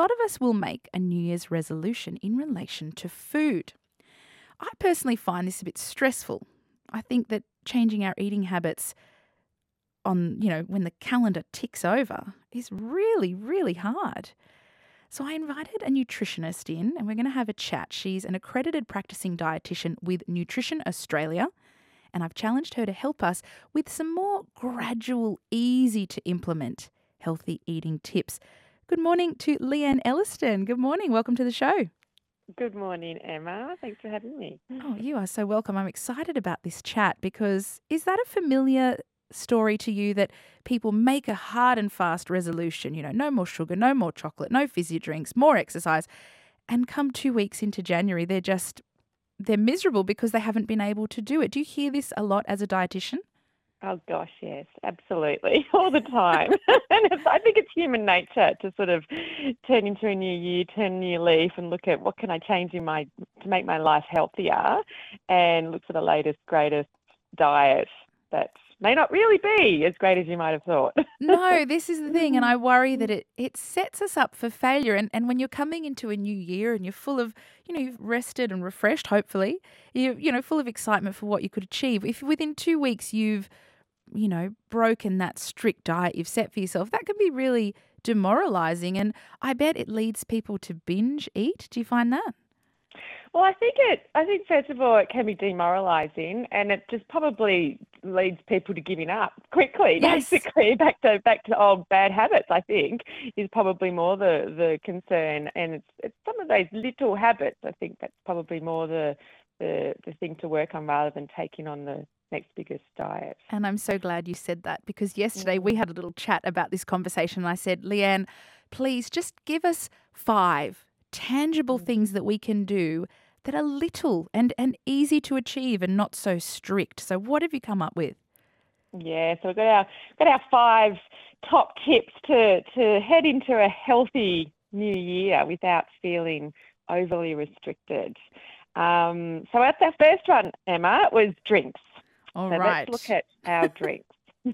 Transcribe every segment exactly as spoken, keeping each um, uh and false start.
lot of us will make a New Year's resolution in relation to food. I personally find this a bit stressful. I think that changing our eating habits on, you know, when the calendar ticks over is really, really hard. So I invited a nutritionist in and we're going to have a chat. She's an accredited practicing dietitian with Nutrition Australia, and I've challenged her to help us with some more gradual, easy to implement healthy eating tips. Good morning to Leanne Elliston. Good morning. Welcome to the show. Good morning, Emma. Thanks for having me. Oh, you are so welcome. I'm excited about this chat because is that a familiar story to you that people make a hard and fast resolution, you know, no more sugar, no more chocolate, no fizzy drinks, more exercise, and come two weeks into January, they're just, they're miserable because they haven't been able to do it. Do you hear this a lot as a dietitian? Oh, gosh, yes, absolutely, all the time. And it's, I think it's human nature to sort of turn into a new year, turn a new leaf and look at what can I change in my to make my life healthier and look for the latest, greatest diet that may not really be as great as you might have thought. No, this is the thing. And I worry that it, it sets us up for failure. And, and when you're coming into a new year and you're full of, you know, you've rested and refreshed, hopefully, you you know, full of excitement for what you could achieve. If within two weeks you've, you know, broken that strict diet you've set for yourself, that can be really demoralizing. And I bet it leads people to binge eat. Do you find that? Well, I think it. I think first of all, it can be demoralising, and it just probably leads people to giving up quickly. Yes. Basically, back to back to old bad habits. I think is probably more the, the concern, and it's it's some of those little habits. I think that's probably more the the the thing to work on rather than taking on the next biggest diet. And I'm so glad you said that because yesterday we had a little chat about this conversation and I said, Leanne, please just give us five tangible things that we can do that are little and, and easy to achieve and not so strict. So what have you come up with? Yeah, so we've got our got our five top tips to to head into a healthy new year without feeling overly restricted. Um, so that's our first one, Emma, was drinks. All so right. let's look at our drinks.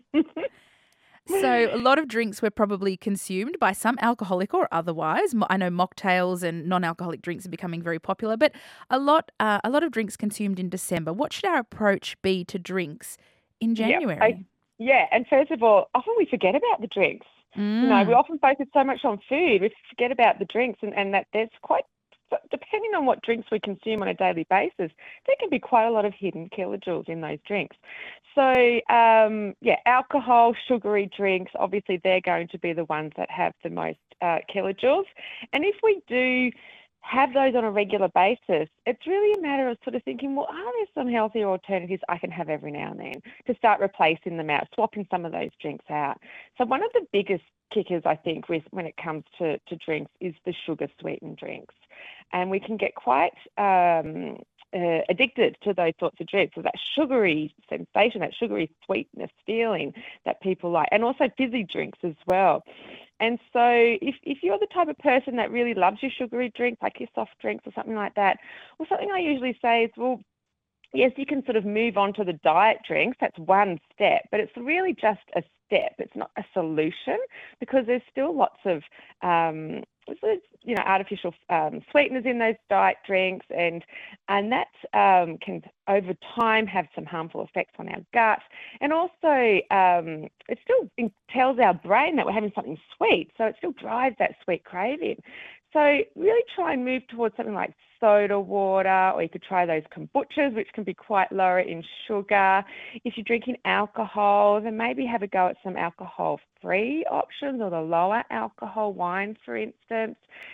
So a lot of drinks were probably consumed by some alcoholic or otherwise. Mo- I know mocktails and non-alcoholic drinks are becoming very popular, but a lot uh, a lot of drinks consumed in December. What should our approach be to drinks in January? Yeah, I, yeah, and first of all, often we forget about the drinks. Mm. You know, we often focus so much on food, we forget about the drinks, and, and that there's quite, depending on what drinks we consume on a daily basis, there can be quite a lot of hidden kilojoules in those drinks. So, um, yeah, alcohol, sugary drinks, obviously they're going to be the ones that have the most uh, kilojoules. And if we do have those on a regular basis, it's really a matter of sort of thinking, well, are there some healthier alternatives I can have every now and then to start replacing them out, swapping some of those drinks out. So one of the biggest kickers, I think, with when it comes to, to drinks is the sugar-sweetened drinks. And we can get quite um, uh, addicted to those sorts of drinks, so that sugary sensation, that sugary sweetness feeling that people like, and also fizzy drinks as well. And so if, if you're the type of person that really loves your sugary drinks, like your soft drinks or something like that, well, something I usually say is, well, yes, you can sort of move on to the diet drinks. That's one step, but it's really just a step. It's not a solution because there's still lots of, um, you know, artificial um, sweeteners in those diet drinks, and and that um, can over time have some harmful effects on our gut, and also um, it still tells our brain that we're having something sweet, so it still drives that sweet craving. So really try and move towards something like soda water, or you could try those kombuchas, which can be quite lower in sugar. If you're drinking alcohol, then maybe have a go at some alcohol-free options, or the lower alcohol wine, for instance.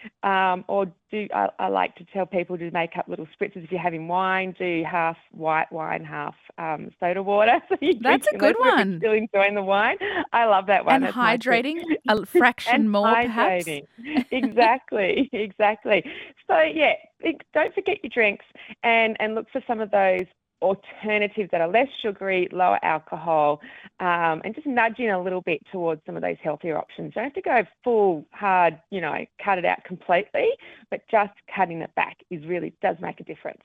Um, or do I, I like to tell people to make up little spritzes. If you're having wine, do half white wine, half um, soda water. So you That's a good one. Still enjoying the wine. I love that one. And That's hydrating a fraction and more, perhaps. Exactly, exactly. So yeah, don't forget your drinks and, and look for some of those alternatives that are less sugary, lower alcohol, um, and just nudging a little bit towards some of those healthier options. You don't have to go full hard, you know, cut it out completely, but just cutting it back is really does make a difference.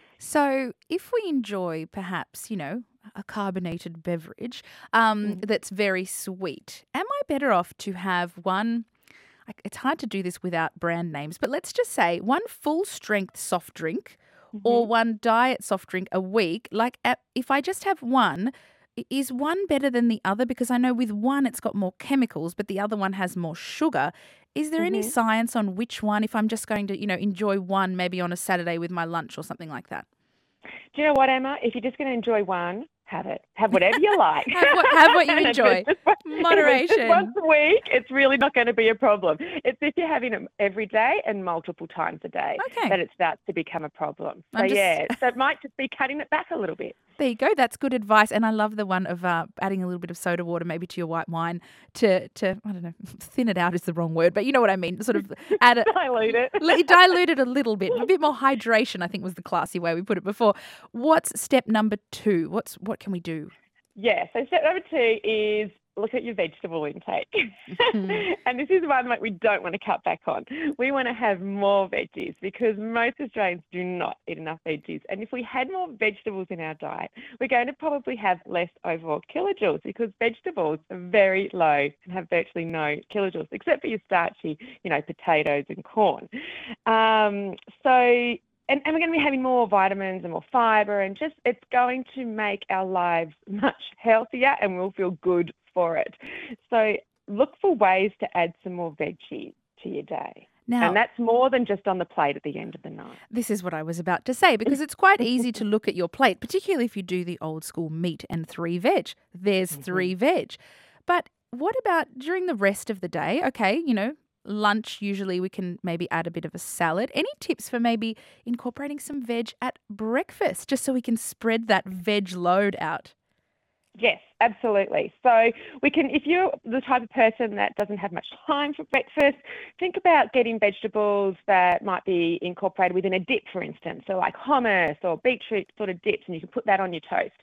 So if we enjoy perhaps, you know, a carbonated beverage um, mm. that's very sweet, am I better off to have one, I- it's hard to do this without brand names, but let's just say one full strength soft drink or hmm one diet soft drink a week. Like at, if I just have one, i- is one better than the other? Because I know with one it's got more chemicals, but the other one has more sugar. Is there any hmm science on which one, if I'm just going to, you know, enjoy one maybe on a Saturday with my lunch or something like that? Do you know what, Emma? If you're just going to enjoy one, have it. Have whatever you like. Have what have what you And if enjoy. it's just, one- if it's just once Moderation. a week, it's really not going to be a problem. It's if you're having them every day and multiple times a day Okay. that it starts to become a problem. So I'm just yeah, so it might just be cutting it back a little bit. There you go. That's good advice. And I love the one of uh, adding a little bit of soda water maybe to your white wine to, to, I don't know, thin it out is the wrong word, but you know what I mean. Sort of add it, Dilute it. li- dilute it a little bit. A bit more hydration, I think was the classy way we put it before. What's step number two? What's What can we do? Yeah, so step number two is look at your vegetable intake. Mhm. And this is one that we don't want to cut back on. We want to have more veggies because most Australians do not eat enough veggies. And if we had more vegetables in our diet, we're going to probably have less overall kilojoules because vegetables are very low and have virtually no kilojoules, except for your starchy, you know, potatoes and corn. Um, so and, and we're going to be having more vitamins and more fiber, and just it's going to make our lives much healthier and we'll feel good for it. So look for ways to add some more veggies to your day. Now, And that's more than just on the plate at the end of the night. this is what I was about to say because it's quite easy to look at your plate, particularly if you do the old school meat and three veg. There's hmm three veg. But what about during the rest of the day? Okay, you know, lunch, usually we can maybe add a bit of a salad. Any tips for maybe incorporating some veg at breakfast just so we can spread that veg load out? Yes, absolutely. So we can, if you're the type of person that doesn't have much time for breakfast, think about getting vegetables that might be incorporated within a dip, for instance. So like hummus or beetroot sort of dips, and you can put that on your toast.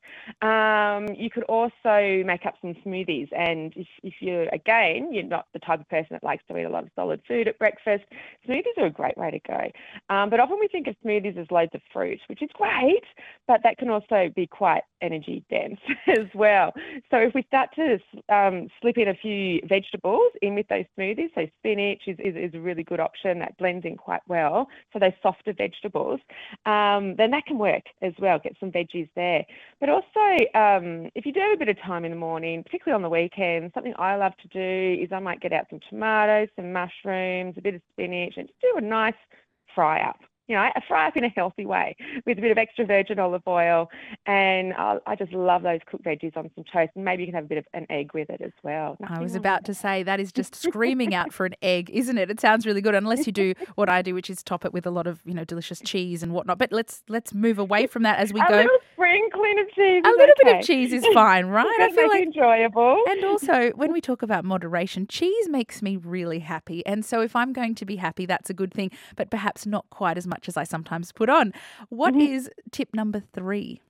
Um, you could also make up some smoothies. And if, if you're, again, you're not the type of person that likes to eat a lot of solid food at breakfast, smoothies are a great way to go. Um, but often we think of smoothies as loads of fruit, which is great, but that can also be quite energy dense as well. So if we start to um, slip in a few vegetables in with those smoothies, so spinach is, is, is a really good option that blends in quite well. So those softer vegetables, um, then that can work as well. Get some veggies there. But also, um, if you do have a bit of time in the morning, particularly on the weekend, something I love to do is I might get out some tomatoes, some mushrooms, a bit of spinach, and just do a nice fry up. You know, a fry up in a healthy way with a bit of extra virgin olive oil. And I, I just love those cooked veggies on some toast. And maybe you can have a bit of an egg with it as well. I Nothing was wrong about with to that. say that is just screaming out for an egg, isn't it? It sounds really good, unless you do what I do, which is top it with a lot of, you know, delicious cheese and whatnot. But let's let's move away from that as we A go. little sprinkling of cheese A is little bit of okay. cheese is fine, right? You've I got to feel make it like. enjoyable. And also, when we talk about moderation, cheese makes me really happy. And so if I'm going to be happy, that's a good thing, but perhaps not quite as much as I sometimes put on. What Mhm. is tip number three?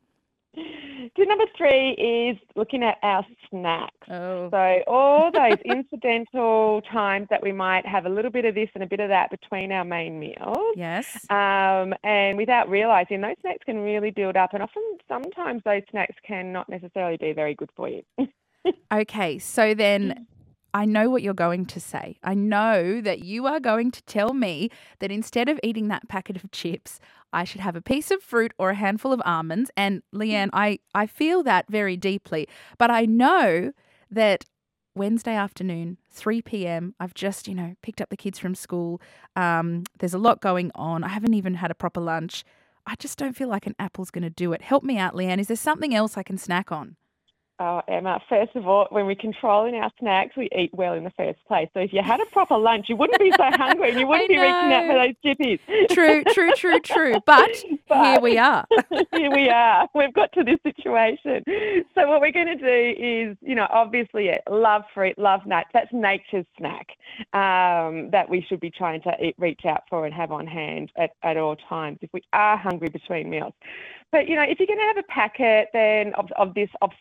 Tip number three is looking at our snacks. Oh, So all those incidental times that we might have a little bit of this and a bit of that between our main meals. yes. Um, and without realizing, those snacks can really build up. And often, sometimes those snacks can not necessarily be very good for you. Okay, so then I know what you're going to say. I know that you are going to tell me that instead of eating that packet of chips, I should have a piece of fruit or a handful of almonds. And Leanne, I, I feel that very deeply. But I know that Wednesday afternoon, three p.m., I've just, you know, picked up the kids from school. Um, there's a lot going on. I haven't even had a proper lunch. I just don't feel like an apple's going to do it. Help me out, Leanne. Is there something else I can snack on? Oh, Emma, first of all, when we're controlling our snacks, we eat well in the first place. So if you had a proper lunch, you wouldn't be so hungry and you wouldn't I be reaching out for know. those chippies. True, true, true, true. But here But we are. here we are. We've got to this situation. So what we're going to do is, you know, obviously, yeah, love fruit, love nuts. That's nature's snack um, that we should be trying to eat, reach out for and have on hand at, at all times if we are hungry between meals. But, you know, if you're going to have a packet then of, of this, of something,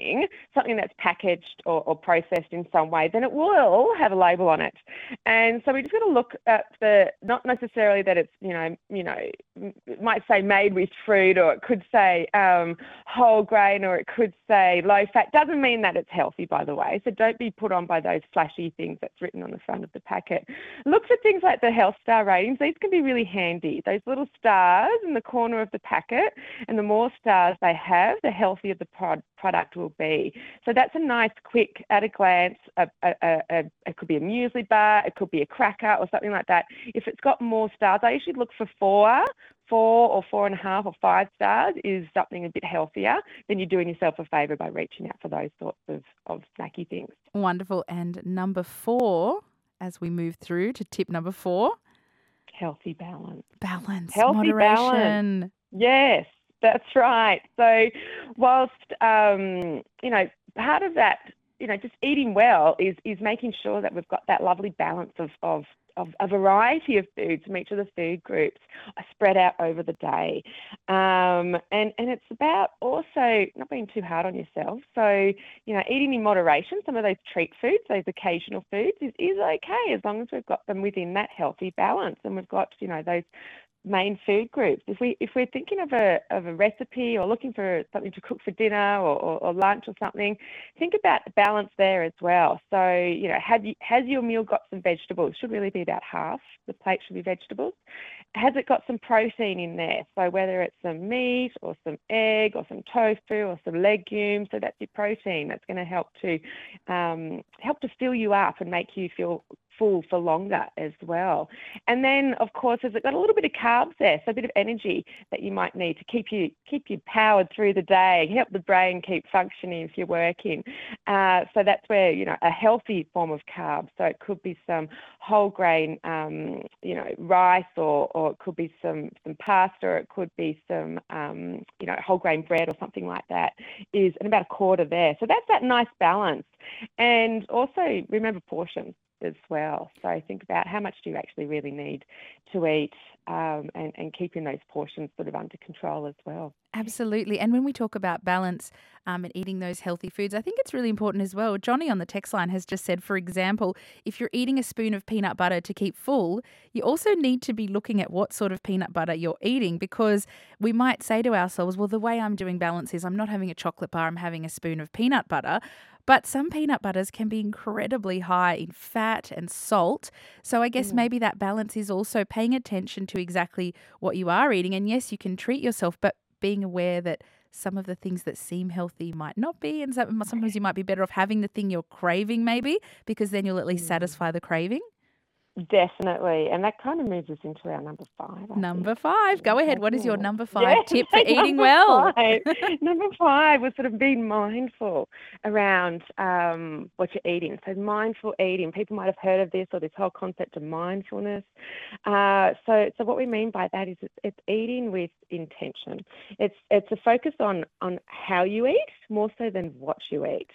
eating something that's packaged or, or processed in some way, then it will have a label on it. And so we just got to look at the, not necessarily that it's, you know, you know, it might say made with fruit, or it could say um, whole grain, or it could say low fat. Doesn't mean that it's healthy, by the way. So don't be put on by those flashy things that's written on the front of the packet. Look for things like the health star ratings. These can be really handy. Those little stars in the corner of the packet, and the more stars they have, the healthier the prod, product will be. So that's a nice, quick, at a glance, a, a, a, a, it could be a muesli bar, it could be a cracker or something like that. If it's got more stars, I usually look for four, four or four and a half or five stars is something a bit healthier. Then you're doing yourself a favour by reaching out for those sorts of, of snacky things. Wonderful. And number four, as we move through to tip number four. Healthy balance. Balance. Healthy moderation. Balance. Yes, that's right. So whilst, um, you know, part of that, you know, just eating well is is making sure that we've got that lovely balance of, of, of a variety of foods from each of the food groups spread out over the day. Um, and, and it's about also not being too hard on yourself. So, you know, eating in moderation, some of those treat foods, those occasional foods is, is okay as long as we've got them within that healthy balance, and we've got, you know, those main food groups. If we if we're thinking of a of a recipe or looking for something to cook for dinner or, or, or lunch or something, think about the balance there as well. So, you know, have you, has your meal got some vegetables? Should really be about half the plate should be vegetables. Has it got some protein in there? So whether it's some meat or some egg or some tofu or some legumes, so that's your protein. That's going to help to um, help to fill you up and make you feel full for longer as well. And then, of course, has it got a little bit of carbs there, so a bit of energy that you might need to keep you keep you powered through the day, help the brain keep functioning if you're working. Uh, so that's where, you know, a healthy form of carbs. So it could be some whole grain, um, you know, rice, or or it could be some some pasta, or it could be some, um, you know, whole grain bread or something like that. Is and about a quarter there. So that's that nice balance. And also remember portions as well. So think about how much do you actually really need to eat, um, and, and keeping those portions sort of under control as well. Absolutely. And when we talk about balance um, and eating those healthy foods, I think it's really important as well. Johnny on the text line has just said, for example, if you're eating a spoon of peanut butter to keep full, you also need to be looking at what sort of peanut butter you're eating, because we might say to ourselves, well, the way I'm doing balance is I'm not having a chocolate bar, I'm having a spoon of peanut butter. But some peanut butters can be incredibly high in fat and salt. So I guess Mm. maybe that balance is also paying attention to exactly what you are eating. And yes, you can treat yourself, but being aware that some of the things that seem healthy might not be. And some- sometimes you might be better off having the thing you're craving maybe, because then you'll at least Mm. satisfy the craving. Definitely. And that kind of moves us into our number five, I Number think. five. Go ahead. What is your Yeah. number five Yeah, tip for eating number well? five. Number five was sort of being mindful around um, what you're eating. So mindful eating. People might have heard of this, or this whole concept of mindfulness. Uh, so, so what we mean by that is it's, it's eating with intention. It's it's a focus on on how you eat more so than what you eat.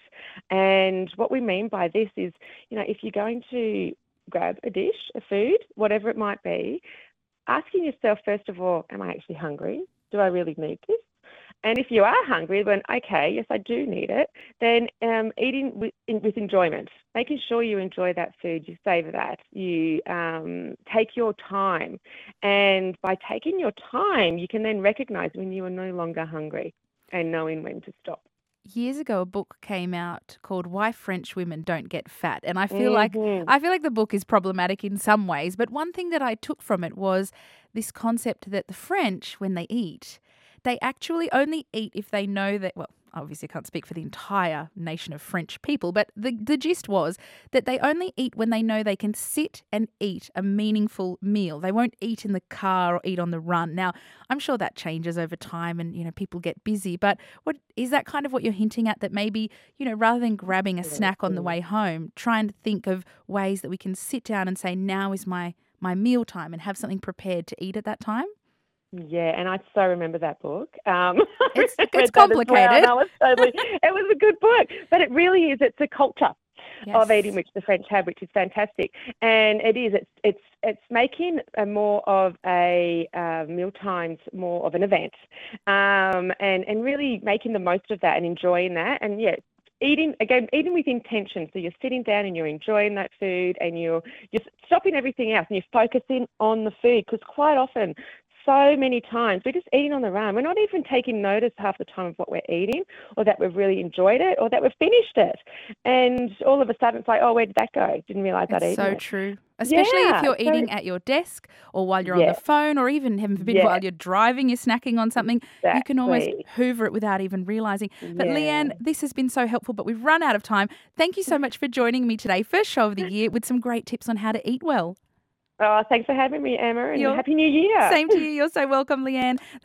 And what we mean by this is, you know, if you're going to grab a dish, a food, whatever it might be, asking yourself, first of all, am I actually hungry? Do I really need this? And if you are hungry, then, okay, yes, I do need it, then um, eating with, in, with enjoyment, making sure you enjoy that food, you savour that, you um, take your time. And by taking your time, you can then recognise when you are no longer hungry and knowing when to stop. Years ago, a book came out called Why French Women Don't Get Fat. And I feel like Mm-hmm. I feel like the book is problematic in some ways. But one thing that I took from it was this concept that the French, when they eat, they actually only eat if they know that, well, obviously I can't speak for the entire nation of French people, but the, the gist was that they only eat when they know they can sit and eat a meaningful meal. They won't eat in the car or eat on the run. Now, I'm sure that changes over time and, you know, people get busy, but what is that kind of what you're hinting at, that maybe, you know, rather than grabbing a snack on the way home, try and think of ways that we can sit down and say, now is my, my meal time, and have something prepared to eat at that time? Yeah, and I so remember that book. Um, It's I it's read that as well, complicated. and I was totally, it was a good book, but it really is. It's a culture. of eating, Yes. which the French have, which is fantastic. And it is, it's it's it's making a more of a uh, meal times more of an event, um, and and really making the most of that and enjoying that. And yeah, eating again, eating with intention. So you're sitting down and you're enjoying that food, and you're you're stopping everything else and you're focusing on the food, because quite often, so many times we're just eating on the run. We're not even taking notice half the time of what we're eating, or that we've really enjoyed it, or that we've finished it. And all of a sudden it's like, oh, where did that go? Didn't realise I'd It's eaten so it. true. Especially if Yeah. you're So eating at your desk or while you're on the yeah, phone, or even, heaven forbid, yeah, while you're driving, you're snacking on something, you can almost exactly. hoover it without even realising. But Yeah. Leanne, this has been so helpful, but we've run out of time. Thank you so much for joining me today. First show of the year with some great tips on how to eat well. Oh, thanks for having me, Emma, and You're Happy New Year. Same to you. You're so welcome, Leanne.